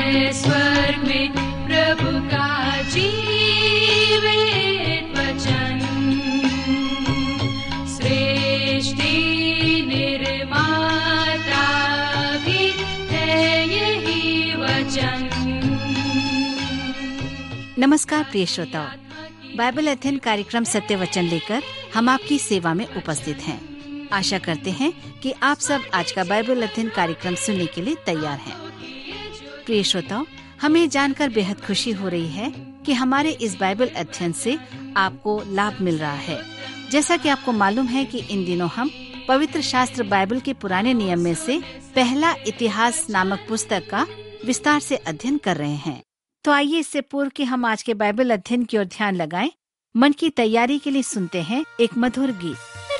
है स्वर्ग में प्रभु का जीवित वचन। सृष्टि निर्माता भी है यही वचन। नमस्कार प्रिय श्रोताओ, बाइबल अध्ययन कार्यक्रम सत्य वचन लेकर हम आपकी सेवा में उपस्थित हैं। आशा करते हैं कि आप सब आज का बाइबल अध्ययन कार्यक्रम सुनने के लिए तैयार हैं। प्रिय श्रोताओ, हमें जानकर बेहद खुशी हो रही है कि हमारे इस बाइबल अध्ययन से आपको लाभ मिल रहा है। जैसा कि आपको मालूम है कि इन दिनों हम पवित्र शास्त्र बाइबल के पुराने नियम में से पहला इतिहास नामक पुस्तक का विस्तार से अध्ययन कर रहे हैं। तो आइए इससे पूर्व कि हम आज के बाइबल अध्ययन की ओर ध्यान लगाएं, मन की तैयारी के लिए सुनते हैं एक मधुर गीत।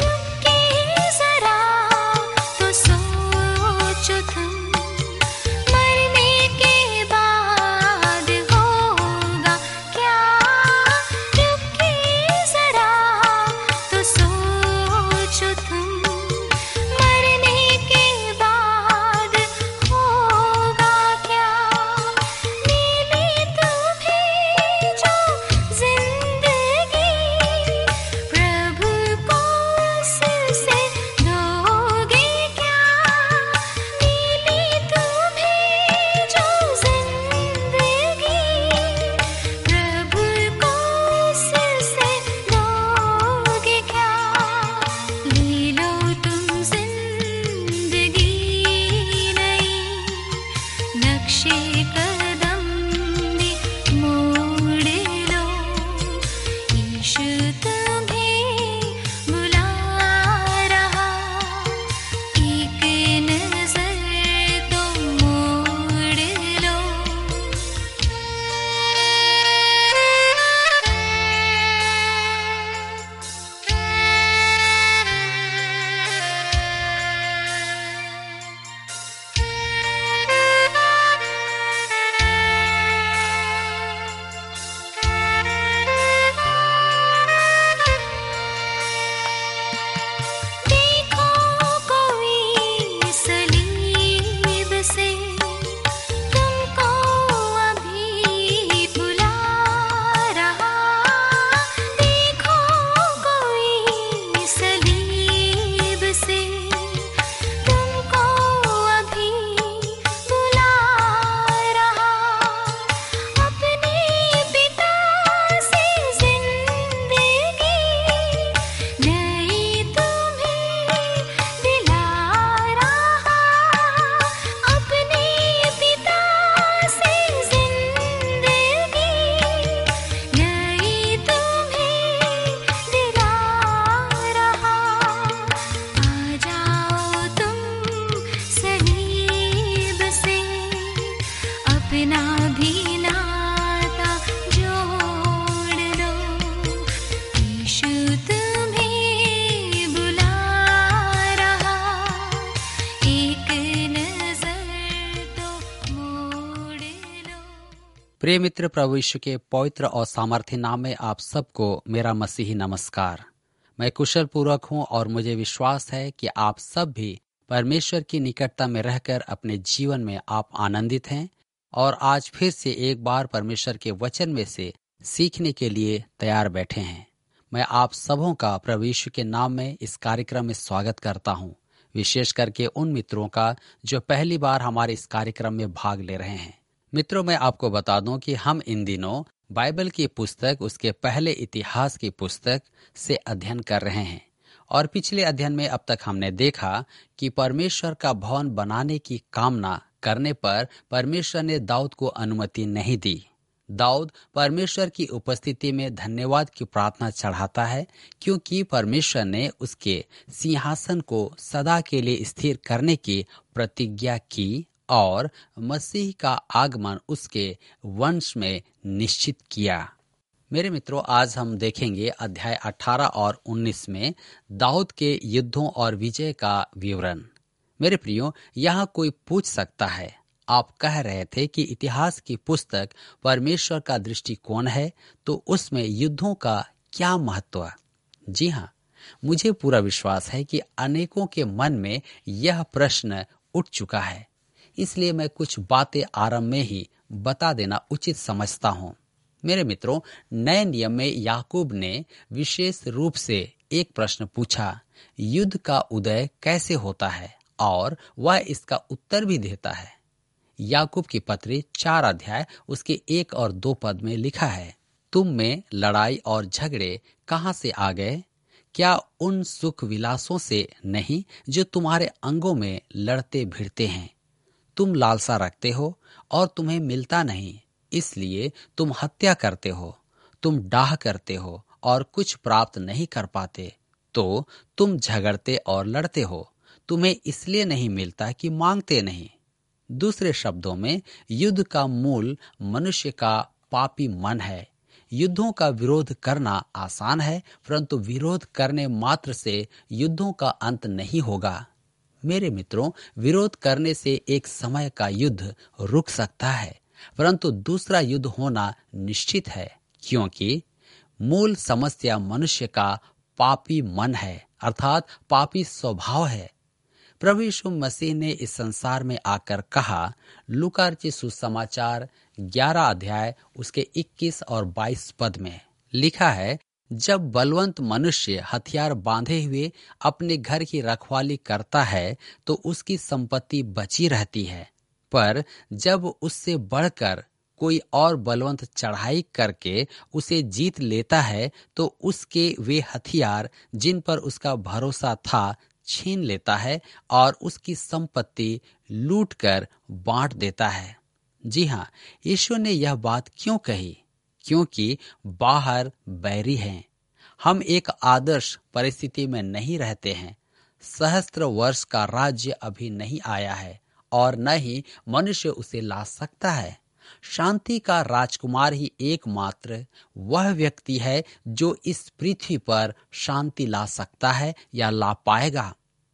प्रिय मित्र, प्रभु यीशु के पवित्र और सामर्थ्य नाम में आप सबको मेरा मसीही नमस्कार। मैं कुशल पूर्वक हूँ और मुझे विश्वास है कि आप सब भी परमेश्वर की निकटता में रहकर अपने जीवन में आप आनंदित हैं और आज फिर से एक बार परमेश्वर के वचन में से सीखने के लिए तैयार बैठे हैं। मैं आप सबों का प्रभु यीशु के नाम में इस कार्यक्रम में स्वागत करता हूँ, विशेष करके उन मित्रों का जो पहली बार हमारे इस कार्यक्रम में भाग ले रहे हैं। मित्रों, मैं आपको बता दूं कि हम इन दिनों बाइबल की पुस्तक, उसके पहले इतिहास की पुस्तक से अध्ययन कर रहे हैं और पिछले अध्ययन में अब तक हमने देखा कि परमेश्वर का भवन बनाने की कामना करने पर परमेश्वर ने दाऊद को अनुमति नहीं दी। दाऊद परमेश्वर की उपस्थिति में धन्यवाद की प्रार्थना चढ़ाता है क्योंकि परमेश्वर ने उसके सिंहासन को सदा के लिए स्थिर करने की प्रतिज्ञा की और मसीह का आगमन उसके वंश में निश्चित किया। मेरे मित्रों, आज हम देखेंगे अध्याय 18 और 19 में दाऊद के युद्धों और विजय का विवरण। मेरे प्रियो, यहाँ कोई पूछ सकता है, आप कह रहे थे कि इतिहास की पुस्तक परमेश्वर का दृष्टिकोण है, तो उसमें युद्धों का क्या महत्व? जी हाँ, मुझे पूरा विश्वास है कि अनेकों के मन में यह प्रश्न उठ चुका है। इसलिए मैं कुछ बातें आरंभ में ही बता देना उचित समझता हूँ। मेरे मित्रों, नए नियम में याकूब ने विशेष रूप से एक प्रश्न पूछा, युद्ध का उदय कैसे होता है, और वह इसका उत्तर भी देता है। याकूब की पत्री 4 अध्याय उसके 1 और 2 पद में लिखा है, तुम में लड़ाई और झगड़े कहाँ से आ गए? क्या उन सुख विलासों से नहीं जो तुम्हारे अंगों में लड़ते भिड़ते हैं? तुम लालसा रखते हो और तुम्हें मिलता नहीं, इसलिए तुम हत्या करते हो। तुम डाह करते हो और कुछ प्राप्त नहीं कर पाते, तो तुम झगड़ते और लड़ते हो। तुम्हें इसलिए नहीं मिलता कि मांगते नहीं। दूसरे शब्दों में, युद्ध का मूल मनुष्य का पापी मन है। युद्धों का विरोध करना आसान है, परंतु विरोध करने मात्र से युद्धों का अंत नहीं होगा। मेरे मित्रों, विरोध करने से एक समय का युद्ध रुक सकता है, परंतु दूसरा युद्ध होना निश्चित है, क्योंकि मूल समस्या मनुष्य का पापी मन है, अर्थात पापी स्वभाव है। प्रभु यीशु मसीह ने इस संसार में आकर कहा, लूका रचित सुसमाचार 11 अध्याय उसके 21 और 22 पद में लिखा है, जब बलवंत मनुष्य हथियार बांधे हुए अपने घर की रखवाली करता है तो उसकी संपत्ति बची रहती है, पर जब उससे बढ़कर कोई और बलवंत चढ़ाई करके उसे जीत लेता है तो उसके वे हथियार जिन पर उसका भरोसा था छीन लेता है और उसकी संपत्ति लूटकर बांट देता है। जी हाँ, यीशु ने यह बात क्यों कही? क्योंकि बाहर बैरी हैं। हम एक आदर्श परिस्थिति में नहीं रहते हैं। सहस्त्र वर्ष का राज्य अभी नहीं आया है और न ही मनुष्य उसे ला सकता है। शांति का राजकुमार ही एकमात्र वह व्यक्ति है जो इस पृथ्वी पर शांति ला सकता है या ला पाएगा।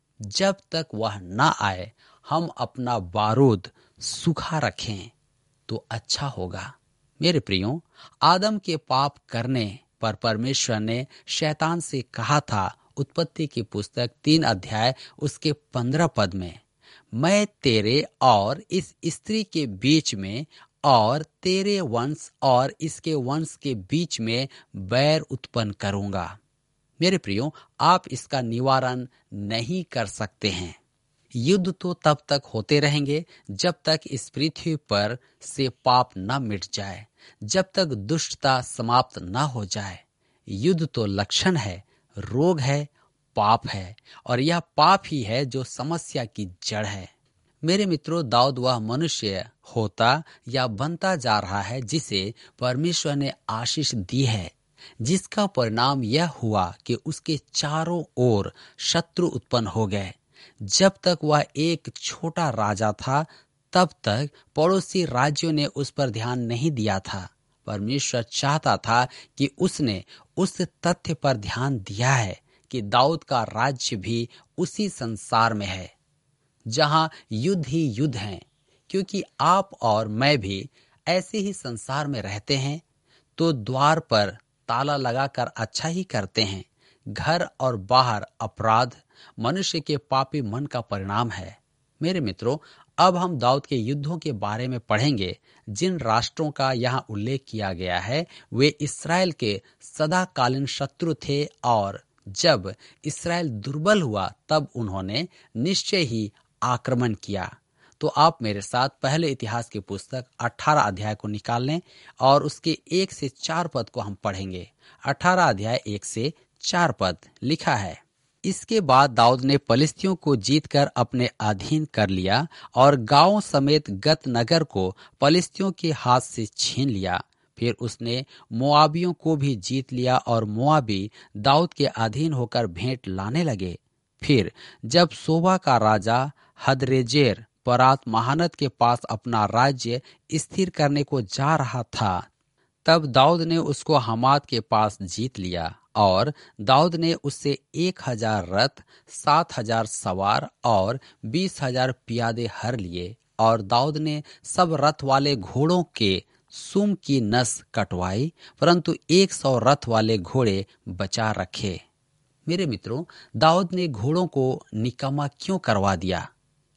जब तक वह न आए हम अपना बारूद सूखा रखें तो अच्छा होगा। मेरे प्रियो, आदम के पाप करने पर परमेश्वर ने शैतान से कहा था, उत्पत्ति की पुस्तक 3 अध्याय उसके 15 पद में, मैं तेरे और इस स्त्री के बीच में और तेरे वंश और इसके वंश के बीच में बैर उत्पन्न करूंगा। मेरे प्रियो, आप इसका निवारण नहीं कर सकते हैं। युद्ध तो तब तक होते रहेंगे जब तक इस पृथ्वी पर से पाप न मिट जाए, जब तक दुष्टता समाप्त न हो जाए। युद्ध तो लक्षण है, रोग है, पाप है, और यह पाप ही है जो समस्या की जड़ है। मेरे मित्रों, दाऊद वह मनुष्य होता या बनता जा रहा है जिसे परमेश्वर ने आशीष दी है, जिसका परिणाम यह हुआ कि उसके चारों ओर शत्रु उत्पन्न हो गए। जब तक वह एक छोटा राजा था तब तक पड़ोसी राज्यों ने उस पर ध्यान नहीं दिया था। परमेश्वर चाहता था कि उसने उस तथ्य पर ध्यान दिया है कि दाऊद का राज्य भी उसी संसार में है जहां युद्ध ही युद्ध हैं। क्योंकि आप और मैं भी ऐसे ही संसार में रहते हैं तो द्वार पर ताला लगाकर अच्छा ही करते हैं। घर और बाहर अपराध मनुष्य के पापी मन का परिणाम है। मेरे मित्रों, अब हम दाऊद के युद्धों के बारे में पढ़ेंगे। जिन राष्ट्रों का यहाँ उल्लेख किया गया है वे इस्राएल के सदाकालीन शत्रु थे, और जब इस्राएल दुर्बल हुआ तब उन्होंने निश्चय ही आक्रमण किया। तो आप मेरे साथ पहले इतिहास की पुस्तक 18 अध्याय को निकाल लें और उसके 1 से 4 पद को हम पढ़ेंगे। 18 अध्याय 1 से 4 पद लिखा है, इसके बाद दाऊद ने पलिस्तियों को जीतकर अपने अधीन कर लिया और गांवों समेत गत नगर को पलिस्तियों के हाथ से छीन लिया। फिर उसने मोआबियों को भी जीत लिया और मोआबी दाऊद के अधीन होकर भेंट लाने लगे। फिर जब सोबा का राजा हदरेजेर परात महानद के पास अपना राज्य स्थिर करने को जा रहा था, तब दाऊद ने उसको हमात के पास जीत लिया और दाऊद ने उससे 1000 रथ, 7000 सवार और 20,000 प्यादे हर लिए। और दाऊद ने सब रथ वाले घोड़ों के सुम की नस कटवाई, परंतु 100 रथ वाले घोड़े बचा रखे। मेरे मित्रों, दाऊद ने घोड़ों को निकम्मा क्यों करवा दिया?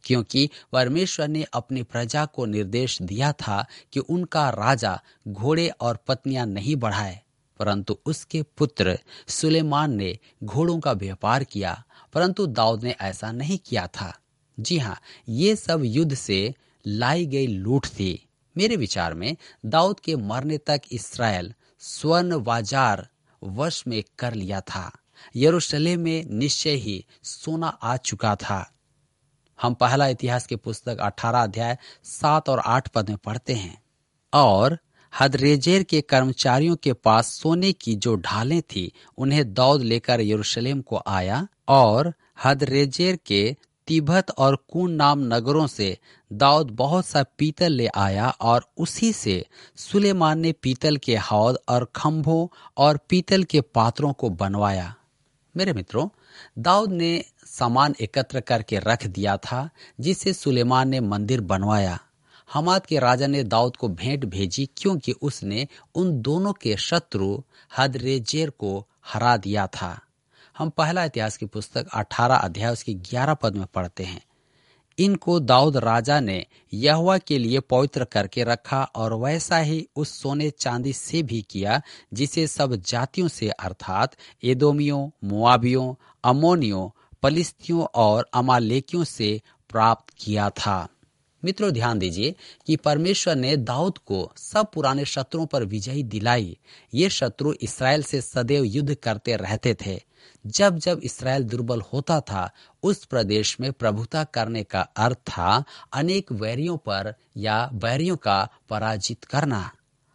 क्योंकि परमेश्वर ने अपनी प्रजा को निर्देश दिया था कि उनका राजा घोड़े और पत्नियां नहीं बढ़ाए, परंतु उसके पुत्र सुलेमान ने घोड़ों का व्यापार किया, परंतु दाऊद ने ऐसा नहीं किया था। जी हाँ, ये सब युद्ध से लाई गई लूट थी। मेरे विचार में दाऊद के मरने तक इस्राएल स्वर्ण बाजार वश में कर लिया था। यरूशलेम में निश्चय ही सोना आ चुका था। हम पहला इतिहास की पुस्तक 18 अध्याय 7 और 8 पद में पढ़ते हैं, और हदरेजेर के कर्मचारियों के पास सोने की जो ढालें थी उन्हें दाऊद लेकर यरूशलेम को आया, और हदरेजेर के तिबहत और कून नाम नगरों से दाऊद बहुत सा पीतल ले आया, और उसी से सुलेमान ने पीतल के हौद और खंभों और पीतल के पात्रों को बनवाया। मेरे मित्रों, दाऊद ने सामान एकत्र करके रख दिया था जिसे सुलेमान ने मंदिर बनवाया। हमात के राजा ने दाऊद को भेंट भेजी क्योंकि उसने उन दोनों के शत्रु हदरेजेर को हरा दिया था। हम पहला इतिहास की पुस्तक 18 अध्याय उसके 11 पद में पढ़ते हैं, इनको दाऊद राजा ने यहोवा के लिए पवित्र करके रखा, और वैसा ही उस सोने चांदी से भी किया जिसे सब जातियों से अर्थात एदोमियों, मोआबियों, अमोनियों, पलिस्तियों और अमालेकियों से प्राप्त किया था। मित्रों, ध्यान दीजिए कि परमेश्वर ने दाऊद को सब पुराने शत्रुओं पर विजयी दिलाई। ये शत्रु इसराइल से सदैव युद्ध करते रहते थे। जब जब इसराइल दुर्बल होता था, उस प्रदेश में प्रभुता करने का अर्थ था अनेक वैरियों पर या बैरियों का पराजित करना।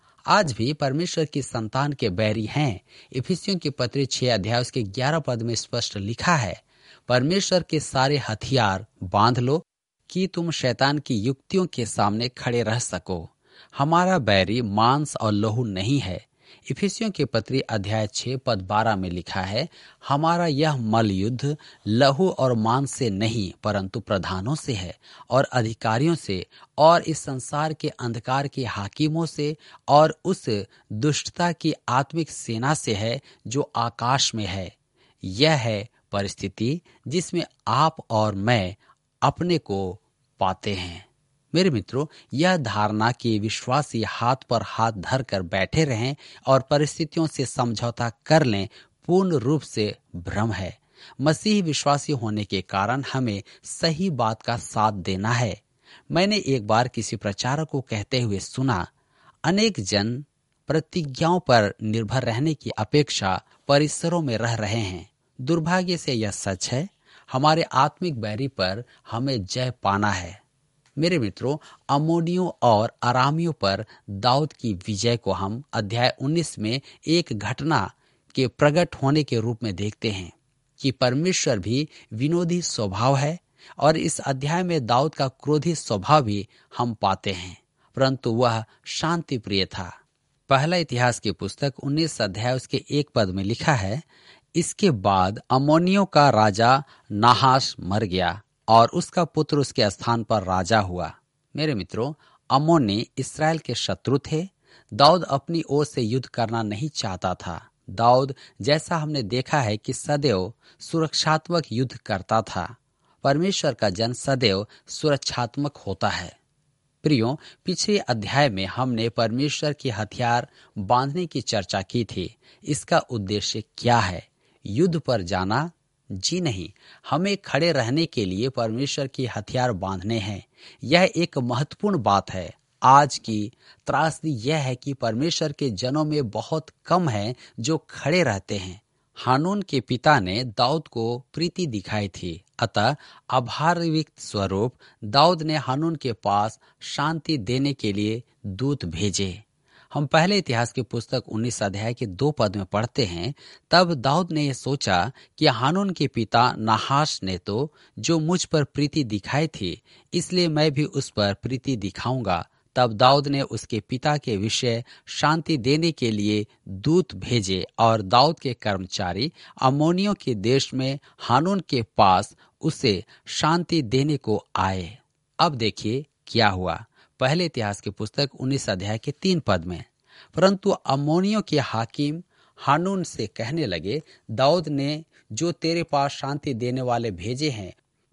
आज भी परमेश्वर की संतान के बैरी हैं। इफिसियों की पत्री 6 अध्याय उसके 11 पद में स्पष्ट लिखा है, परमेश्वर के सारे हथियार बांध लो कि तुम शैतान की युक्तियों के सामने खड़े रह सको। हमारा बैरी मांस और लहू नहीं है। इफिसियों के पत्री अध्याय 6 पद 12 में लिखा है, हमारा यह मल युद्ध लहू और मांस से नहीं परंतु प्रधानों से है और अधिकारियों से और इस संसार के अंधकार के हाकिमों से और उस दुष्टता की आत्मिक सेना से है जो आकाश में है। यह है परिस्थिति जिसमें आप और मैं अपने को पाते हैं। मेरे मित्रों, यह धारणा कि विश्वासी हाथ पर हाथ धर कर बैठे रहें और परिस्थितियों से समझौता कर लें, पूर्ण रूप से भ्रम है। मसीह विश्वासी होने के कारण हमें सही बात का साथ देना है। मैंने एक बार किसी प्रचारक को कहते हुए सुना, अनेक जन प्रतिज्ञाओं पर निर्भर रहने की अपेक्षा परिसरों में रह रहे हैं। दुर्भाग्य से यह सच है। हमारे आत्मिक बैरी पर हमें जय पाना है। मेरे मित्रों, अम्मोनियों और अरामियों पर दाऊद की विजय को हम अध्याय 19 में एक घटना के प्रकट होने के रूप में देखते हैं कि परमेश्वर भी विनोदी स्वभाव है, और इस अध्याय में दाऊद का क्रोधी स्वभाव भी हम पाते हैं, परंतु वह शांति प्रिय था। पहला इतिहास की पुस्तक 19 अध्याय उसके 1 पद में लिखा है, इसके बाद अम्मोनियों का राजा नाहाश मर गया और उसका पुत्र उसके स्थान पर राजा हुआ। मेरे मित्रों, अम्मोनी इसराइल के शत्रु थे। दाऊद अपनी ओर से युद्ध करना नहीं चाहता था। दाऊद, जैसा हमने देखा है कि सदैव सुरक्षात्मक युद्ध करता था। परमेश्वर का जन सदैव सुरक्षात्मक होता है। प्रियो, पिछले अध्याय में हमने परमेश्वर के हथियार बांधने की चर्चा की थी। इसका उद्देश्य क्या है? युद्ध पर जाना? जी नहीं, हमें खड़े रहने के लिए परमेश्वर के हथियार बांधने हैं। यह एक महत्वपूर्ण बात है। आज की त्रासदी यह है कि परमेश्वर के जनों में बहुत कम है जो खड़े रहते हैं। हानून के पिता ने दाऊद को प्रीति दिखाई थी, अतः आभारयुक्त स्वरूप दाऊद ने हानून के पास शांति देने के लिए दूत भेजे। हम पहले इतिहास की पुस्तक 19 अध्याय के 2 पद में पढ़ते हैं, तब दाऊद ने यह सोचा कि हानून के पिता नाहाश ने तो जो मुझ पर प्रीति दिखाई थी, इसलिए मैं भी उस पर प्रीति दिखाऊंगा। तब दाऊद ने उसके पिता के विषय शांति देने के लिए दूत भेजे, और दाऊद के कर्मचारी अम्मोनियों के देश में हानून के पास उसे शांति देने को आए। अब देखिए क्या हुआ। पहले इतिहास की पुस्तक 19 अध्याय के 3 पद में, परंतु अम्मोनियों के हाकिम हानून से कहने लगे, दाऊद ने जो तेरे पास शांति देने वाले भेजे हैं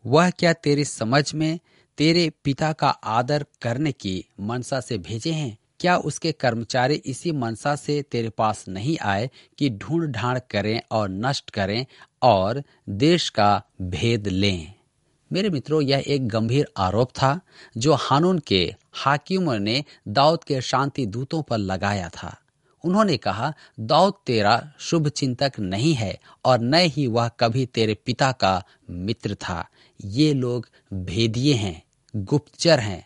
वह क्या तेरी समझ में तेरे पिता का आदर करने की मनसा से भेजे हैं? क्या उसके कर्मचारी इसी मनसा से तेरे पास नहीं आए कि ढूंढ ढांड करें और नष्ट करें और देश का भेद लें? मेरे मित्रों, यह एक गंभीर आरोप था जो हानून के हाकिमों ने दाऊद के शांति दूतों पर लगाया था। उन्होंने कहा, दाऊद तेरा शुभ चिंतक नहीं है और न ही वह कभी तेरे पिता का मित्र था। ये लोग भेदिए हैं, गुप्तचर हैं।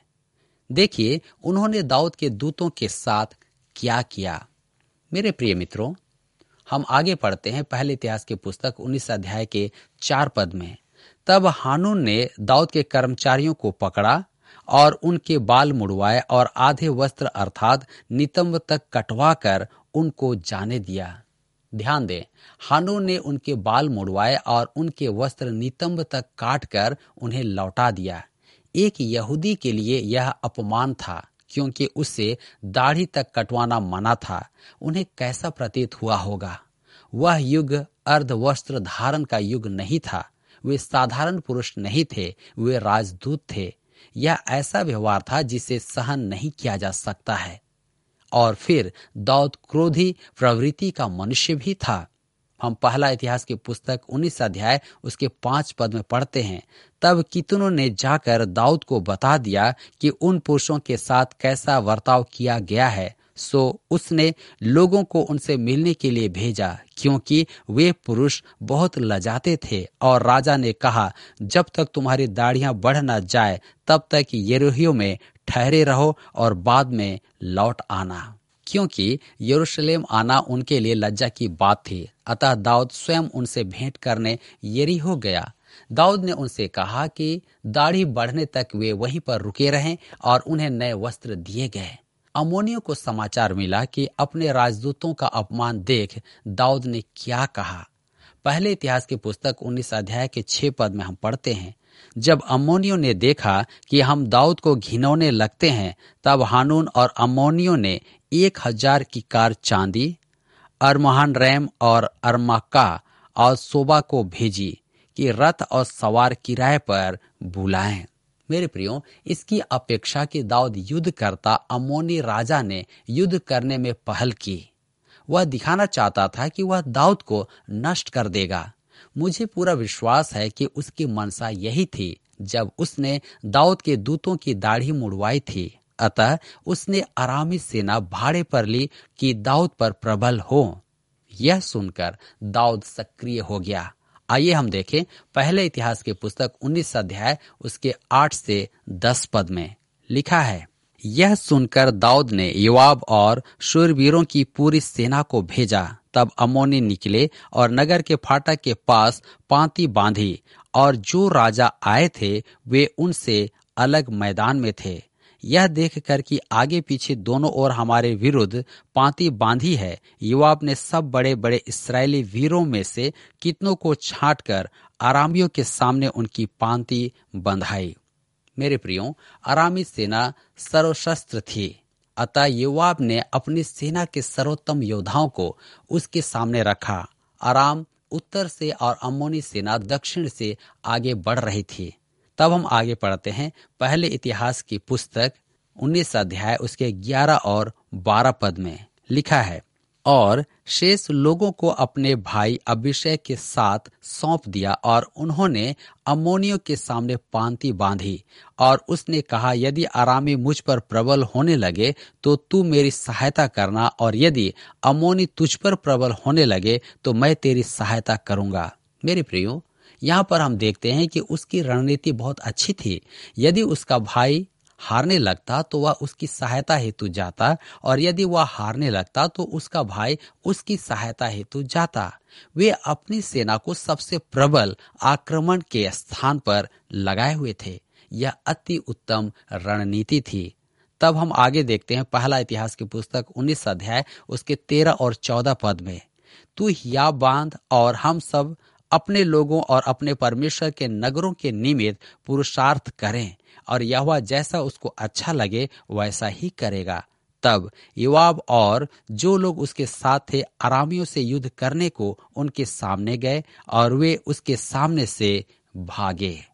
देखिए उन्होंने दाऊद के दूतों के साथ क्या किया। मेरे प्रिय मित्रों, हम आगे पढ़ते हैं पहले इतिहास की पुस्तक 19 अध्याय के 4 पद में। तब हानून ने दाऊद के कर्मचारियों को पकड़ा और उनके बाल मुड़वाए और आधे वस्त्र अर्थात नितंब तक कटवा कर उनको जाने दिया। ध्यान दें, हानून ने उनके बाल मुड़वाए और उनके वस्त्र नितंब तक काट कर उन्हें लौटा दिया। एक यहूदी के लिए यह अपमान था, क्योंकि उससे दाढ़ी तक कटवाना मना था। उन्हें कैसा प्रतीत हुआ होगा? वह युग अर्धवस्त्र धारण का युग नहीं था। वे साधारण पुरुष नहीं थे, वे राजदूत थे। यह ऐसा व्यवहार था जिसे सहन नहीं किया जा सकता है। और फिर दाऊद क्रोधी प्रवृत्ति का मनुष्य भी था। हम पहला इतिहास की पुस्तक 19 अध्याय उसके 5 पद में पढ़ते हैं। तब कितनों ने जाकर दाऊद को बता दिया कि उन पुरुषों के साथ कैसा बर्ताव किया गया है। सो उसने लोगों को उनसे मिलने के लिए भेजा, क्योंकि वे पुरुष बहुत लजाते थे। और राजा ने कहा, जब तक तुम्हारी दाढ़ियां बढ़ न जाए तब तक यरीहो में ठहरे रहो और बाद में लौट आना, क्योंकि यरूशलेम आना उनके लिए लज्जा की बात थी। अतः दाऊद स्वयं उनसे भेंट करने यरीहो गया। दाऊद ने उनसे कहा कि दाढ़ी बढ़ने तक वे वहीं पर रुके रहें और उन्हें नए वस्त्र दिए गए। अम्मोनियों को समाचार मिला कि अपने राजदूतों का अपमान देख दाऊद ने क्या कहा। पहले इतिहास की पुस्तक 19 अध्याय के 6 पद में हम पढ़ते हैं, जब अम्मोनियों ने देखा कि हम दाऊद को घिनौने लगते हैं, तब हानून और अम्मोनियों ने 1000 की कार चांदी अरमहानरैम और अरमाका और सोबा को भेजी कि रथ और सवार किराए पर बुलाएं। मेरे प्रियो, इसकी अपेक्षा कि दाऊद युद्ध करता, अम्मोनी राजा ने युद्ध करने में पहल की। वह दिखाना चाहता था कि वह दाऊद को नष्ट कर देगा। मुझे पूरा विश्वास है कि उसकी मनसा यही थी जब उसने दाऊद के दूतों की दाढ़ी मुड़वाई थी। अतः उसने अरामी सेना भाड़े पर ली कि दाऊद पर प्रबल हो। यह सुनकर दाऊद सक्रिय हो गया। आइए हम देखें पहले इतिहास की पुस्तक 19 अध्याय उसके 8 से 10 पद में लिखा है, यह सुनकर दाऊद ने योआब और शूरवीरों की पूरी सेना को भेजा। तब अम्मोनी निकले और नगर के फाटक के पास पांति बांधी, और जो राजा आए थे वे उनसे अलग मैदान में थे। यह देखकर कि आगे पीछे दोनों ओर हमारे विरुद्ध पांति बांधी है, योआब ने सब बड़े बड़े इस्राएली वीरों में से कितनों को छांटकर अरामियों के सामने उनकी पांति बंधाई। मेरे प्रियो, अरामी सेना सर्वशस्त्र थी। अतः योआब ने अपनी सेना के सर्वोत्तम योद्धाओं को उसके सामने रखा। अराम उत्तर से और अम्मोनी सेना दक्षिण से आगे बढ़ रही थी। तब हम आगे पढ़ते हैं पहले इतिहास की पुस्तक 19 अध्याय उसके 11 और 12 पद में लिखा है, और शेष लोगों को अपने भाई अभिषेक के साथ सौंप दिया और उन्होंने अम्मोनियों के सामने पांति बांधी। और उसने कहा, यदि अरामी मुझ पर प्रबल होने लगे तो तू मेरी सहायता करना, और यदि अम्मोनी तुझ पर प्रबल होने लगे तो मैं तेरी सहायता करूंगा। मेरे प्रियो, यहाँ पर हम देखते हैं कि उसकी रणनीति बहुत अच्छी थी। यदि उसका भाई हारने लगता तो वह उसकी सहायता हेतु जाता, और यदि वह हारने लगता तो उसका भाई उसकी सहायता हेतु जाता। वे अपनी सेना को सबसे प्रबल आक्रमण के स्थान पर लगाए हुए थे। यह अति उत्तम रणनीति थी। तब हम आगे देखते हैं पहला इतिहास की पुस्तक 19 अध्याय उसके 13 और 14 पद में, तू हिया बांध और हम सब अपने लोगों और अपने परमेश्वर के नगरों के निमित्त पुरुषार्थ करें, और यहोवा जैसा उसको अच्छा लगे वैसा ही करेगा। तब योआब और जो लोग उसके साथ थे अरामियों से युद्ध करने को उनके सामने गए, और वे उसके सामने से भागे।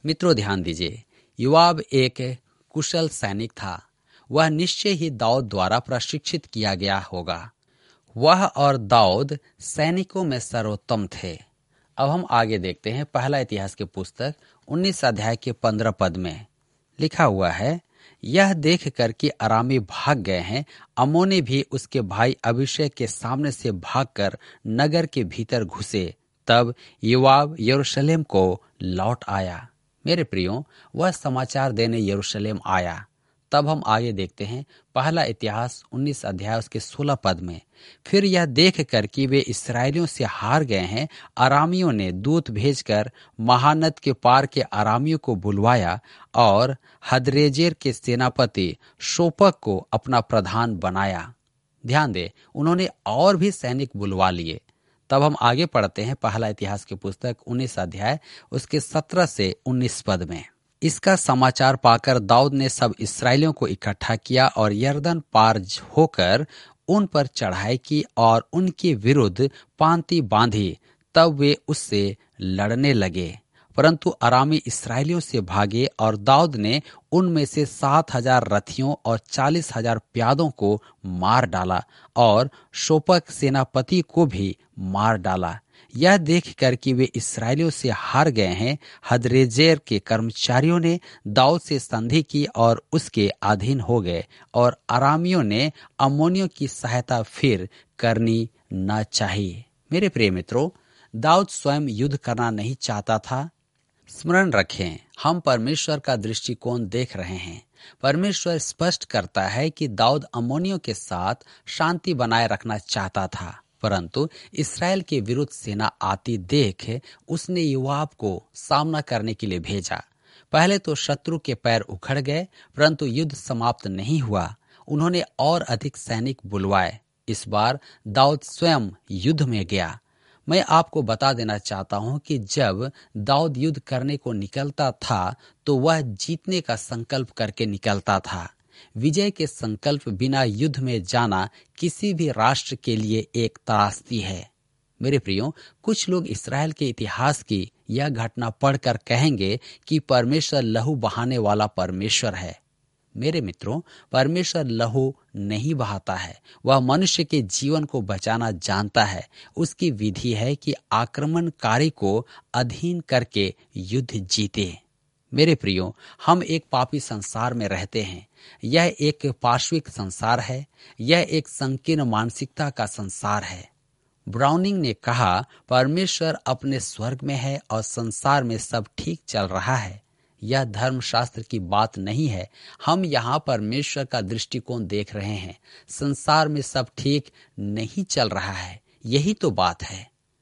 मित्रों ध्यान दीजिए, योआब एक कुशल सैनिक था। वह निश्चय ही दाऊद द्वारा प्रशिक्षित किया गया होगा। वह और दाऊद सैनिकों में सर्वोत्तम थे। अब हम आगे देखते हैं। पहला इतिहास की पुस्तक 19 अध्याय के 15 पद में लिखा हुआ है, यह देख कर कि अरामी भाग गए हैं, अम्मोनी भी उसके भाई अभिषेक के सामने से भागकर नगर के भीतर घुसे। तब योआब यरूशलेम को लौट आया। मेरे प्रियो, वह समाचार देने यरूशलेम आया। तब हम आगे देखते हैं। पहला इतिहास 19 अध्याय उसके 16 पद में, फिर यह देख कर कि वे इसराइलियों से हार गए हैं, अरामियों ने दूत भेजकर महानद के पार के अरामियों को बुलवाया और हदरेजेर के सेनापति शोपक को अपना प्रधान बनाया। ध्यान दे, उन्होंने और भी सैनिक बुलवा लिए। तब हम आगे पढ़ते हैं। पहला इतिहास की पुस्तक 19 अध्याय उसके 17 से 19 पद में, इसका समाचार पाकर दाऊद ने सब इसराइलियों को इकट्ठा किया और यरदन पार होकर उन पर चढ़ाई की और उनके विरुद्ध पांति बांधी। तब वे उससे लड़ने लगे, परंतु अरामी इसराइलियों से भागे और दाऊद ने उनमें से 7,000 रथियों और 40,000 प्यादों को मार डाला और शोपक सेनापति को भी मार डाला। यह देखकर कि वे इसराइलियों से हार गए हैं, हदरेजेर के कर्मचारियों ने दाऊद से संधि की और उसके अधीन हो गए, और अरामियों ने अम्मोनियों की सहायता फिर करनी न चाहिए। मेरे प्रिय मित्रों, दाऊद स्वयं युद्ध करना नहीं चाहता था। स्मरण रखें, हम परमेश्वर का दृष्टिकोण देख रहे हैं। परमेश्वर स्पष्ट करता है कि दाऊद अम्मोनियों के साथ शांति बनाए रखना चाहता था, परंतु इसराइल के विरुद्ध सेना आती देख उसने योआब को सामना करने के लिए भेजा। पहले तो शत्रु के पैर उखड़ गए, परंतु युद्ध समाप्त नहीं हुआ। उन्होंने और अधिक सैनिक बुलवाए। इस बार दाऊद स्वयं युद्ध में गया। मैं आपको बता देना चाहता हूं कि जब दाऊद युद्ध करने को निकलता था तो वह जीतने का संकल्प करके निकलता था। विजय के संकल्प बिना युद्ध में जाना किसी भी राष्ट्र के लिए एक त्रासदी है। मेरे प्रियो, कुछ लोग इसराइल के इतिहास की यह घटना पढ़कर कहेंगे कि परमेश्वर लहू बहाने वाला परमेश्वर है। मेरे मित्रों, परमेश्वर लहू नहीं बहाता है। वह मनुष्य के जीवन को बचाना जानता है। उसकी विधि है कि आक्रमणकारी को अधीन करके युद्ध जीते। मेरे प्रियो, हम एक पापी संसार में रहते हैं। यह एक पार्श्विक संसार है। यह एक संकीर्ण मानसिकता का संसार है। ब्राउनिंग ने कहा, परमेश्वर अपने स्वर्ग में है और संसार में सब ठीक चल रहा है। यह धर्मशास्त्र की बात नहीं है। हम यहाँ परमेश्वर का दृष्टिकोण देख रहे हैं। संसार में सब ठीक नहीं चल रहा है, यही तो बात है।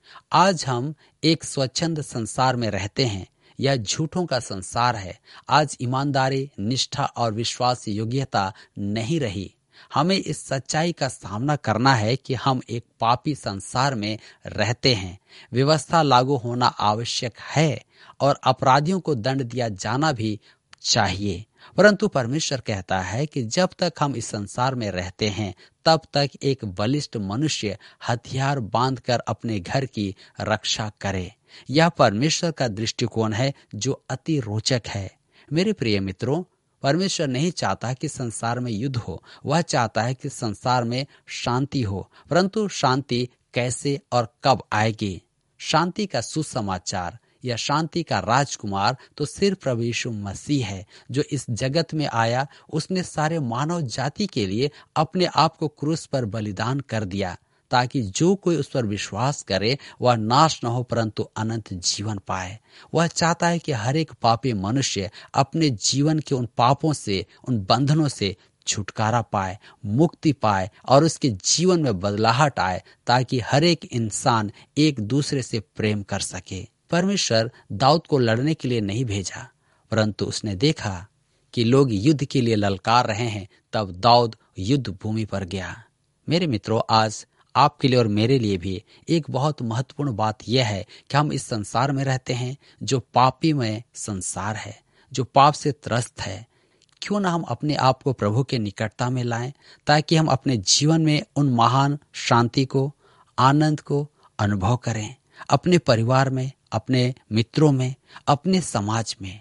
आज हम एक स्वच्छंद संसार में रहते हैं। यह झूठों का संसार है। आज ईमानदारी, निष्ठा और विश्वास योग्यता नहीं रही। हमें इस सच्चाई का सामना करना है कि हम एक पापी संसार में रहते हैं। व्यवस्था लागू होना आवश्यक है और अपराधियों को दंड दिया जाना भी चाहिए, परंतु परमेश्वर कहता है कि जब तक हम इस संसार में रहते हैं तब तक एक बलिष्ठ मनुष्य हथियार बांधकर अपने घर की रक्षा करे। यह परमेश्वर का दृष्टिकोण है जो अति रोचक है। मेरे प्रिय मित्रों, परमेश्वर नहीं चाहता कि संसार में युद्ध हो। वह चाहता है कि संसार में शांति हो, परंतु शांति कैसे और कब आएगी? शांति का सुसमाचार या शांति का राजकुमार तो सिर्फ प्रभु यीशु मसीह है, जो इस जगत में आया। उसने सारे मानव जाति के लिए अपने आप को क्रूस पर बलिदान कर दिया, ताकि जो कोई उस पर विश्वास करे वह नाश न हो परंतु अनंत जीवन पाए। वह चाहता है कि हर एक पापी मनुष्य अपने जीवन के उन पापों से, उन बंधनों से छुटकारा पाए, मुक्ति पाए और उसके जीवन में बदलाहट आए, ताकि हर एक इंसान एक दूसरे से प्रेम कर सके। परमेश्वर दाऊद को लड़ने के लिए नहीं भेजा, परंतु उसने देखा कि लोग युद्ध के लिए ललकार रहे हैं, तब दाऊद युद्ध भूमि पर गया। मेरे मित्रों, आज आपके लिए और मेरे लिए भी एक बहुत महत्वपूर्ण बात यह है कि हम इस संसार में रहते हैं जो पापीमय संसार है, जो पाप से त्रस्त है। क्यों ना हम अपने आप को प्रभु के निकटता में लाएं, ताकि हम अपने जीवन में उन महान शांति को, आनंद को अनुभव करें, अपने परिवार में, अपने मित्रों में, अपने समाज में।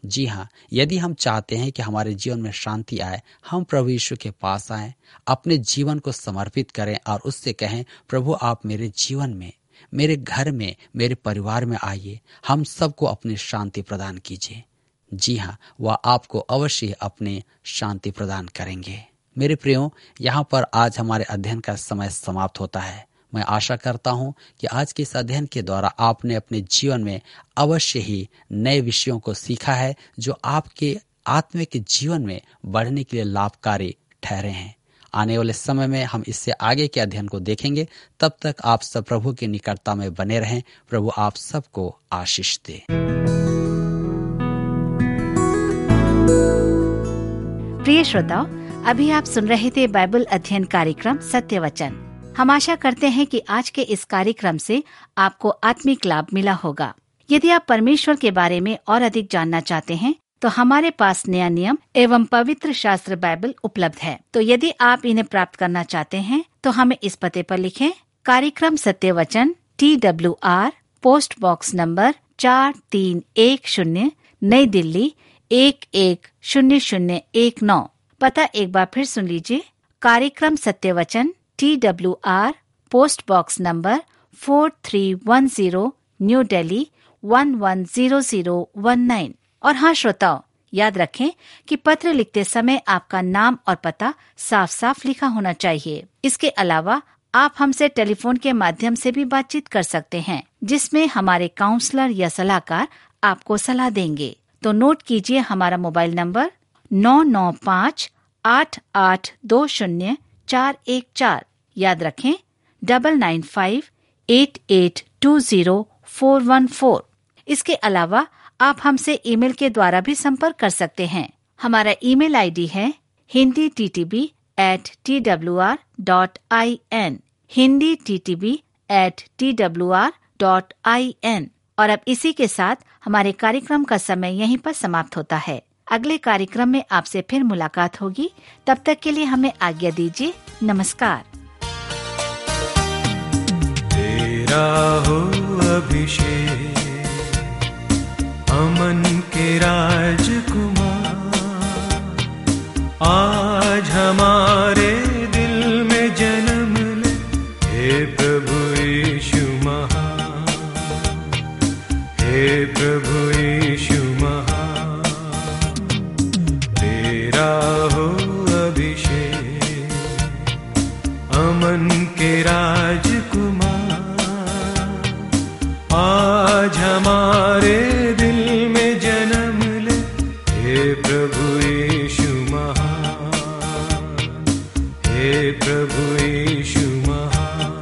जी हाँ, यदि हम चाहते हैं कि हमारे जीवन में शांति आए, हम प्रभु यीशु के पास आएं, अपने जीवन को समर्पित करें और उससे कहें, प्रभु आप मेरे जीवन में, मेरे घर में, मेरे परिवार में आइए, हम सबको अपनी शांति प्रदान कीजिए। जी हाँ, वह आपको अवश्य अपनी शांति प्रदान करेंगे। मेरे प्रियो, यहाँ पर आज हमारे अध्ययन का समय समाप्त होता है। मैं आशा करता हूँ कि आज के इस अध्ययन के द्वारा आपने अपने जीवन में अवश्य ही नए विषयों को सीखा है, जो आपके आत्मिक जीवन में बढ़ने के लिए लाभकारी ठहरे हैं। आने वाले समय में हम इससे आगे के अध्ययन को देखेंगे। तब तक आप सब प्रभु की निकटता में बने रहें। प्रभु आप सबको आशीष दे। प्रिय श्रोताओ, अभी आप सुन रहे थे बाइबल अध्ययन कार्यक्रम सत्य वचन। हम आशा करते हैं कि आज के इस कार्यक्रम से आपको आत्मिक लाभ मिला होगा। यदि आप परमेश्वर के बारे में और अधिक जानना चाहते हैं तो हमारे पास नया नियम एवं पवित्र शास्त्र बाइबल उपलब्ध है। तो यदि आप इन्हें प्राप्त करना चाहते हैं तो हमें इस पते पर लिखें। कार्यक्रम Satya Vachan, TWR, post box number 4310, नई दिल्ली 110019। पता एक बार फिर सुन लीजिए। कार्यक्रम Satya Vachan, TWR, post box number 4310, New Delhi 110019। और हाँ श्रोताओ, याद रखें कि पत्र लिखते समय आपका नाम और पता साफ साफ लिखा होना चाहिए। इसके अलावा आप हमसे टेलीफोन के माध्यम से भी बातचीत कर सकते हैं, जिसमें हमारे काउंसलर या सलाहकार आपको सलाह देंगे। तो नोट कीजिए हमारा मोबाइल नंबर 9958820414। याद रखें 9958820414। इसके अलावा आप हमसे ईमेल के द्वारा भी संपर्क कर सकते हैं। हमारा ईमेल आईडी है hinditb@twr.in, hinditb@twr.in। और अब इसी के साथ हमारे कार्यक्रम का समय यहीं पर समाप्त होता है। अगले कार्यक्रम में आपसे फिर मुलाकात होगी। तब तक के लिए हमें आज्ञा दीजिए। नमस्कार। तेरा हो अभिषेक, अमन के राजकुमार, आज हमारे दिल में जन्म ले। हे प्रभु यीशु महान, हे प्रभु यीशु महान। तेरा हो अभिषेक, अमन के राजकुमार, आज हमारे दिल में जन्म ले। हे प्रभु यीशु महान, हे प्रभु यीशु महान।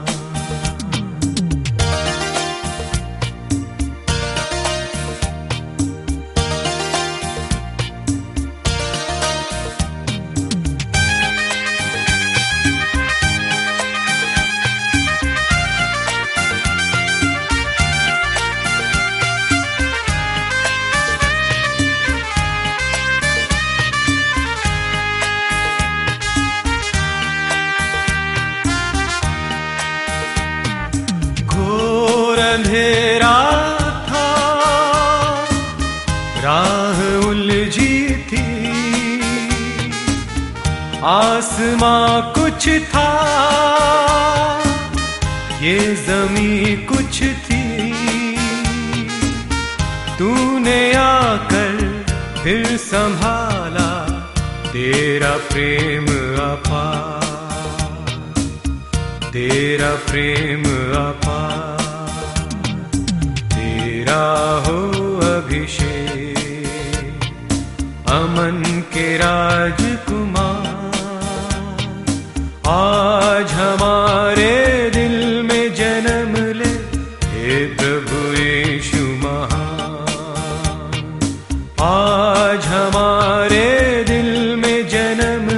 अंधेरा था, राह उलझी थी, आसमां कुछ था, ये ज़मीं कुछ थी। तूने आकर फिर संभाला, तेरा प्रेम अपार, तेरा प्रेम अपार। तेरा हो अभिषेक, अमन के राजकुमार, आज हमारे दिल में जन्म ले। हे प्रभु यीशु महान, आज हमारे दिल में जन्म